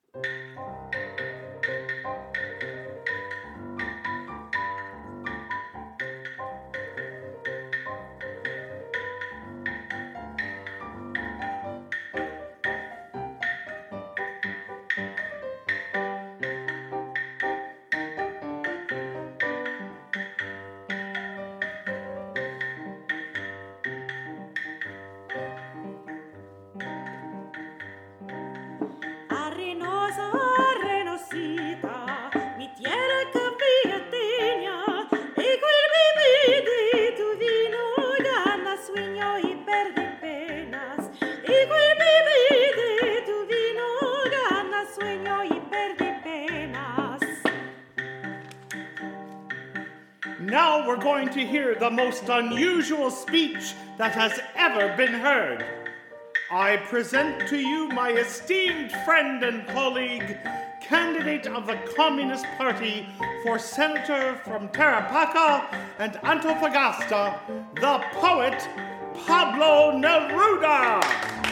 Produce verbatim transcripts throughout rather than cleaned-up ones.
Now we're going to hear the most unusual speech that has ever been heard. I present to you my esteemed friend and colleague, candidate of the Communist Party for Senator from Tarapacá and Antofagasta, the poet Pablo Neruda.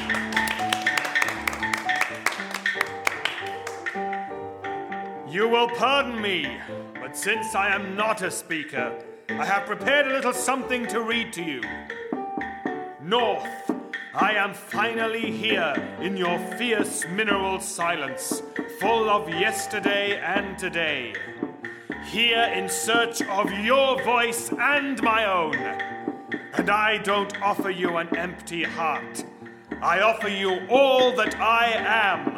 You will pardon me, but since I am not a speaker, I have prepared a little something to read to you. North, I am finally here in your fierce mineral silence, full of yesterday and today. Here in search of your voice and my own. And I don't offer you an empty heart. I offer you all that I am.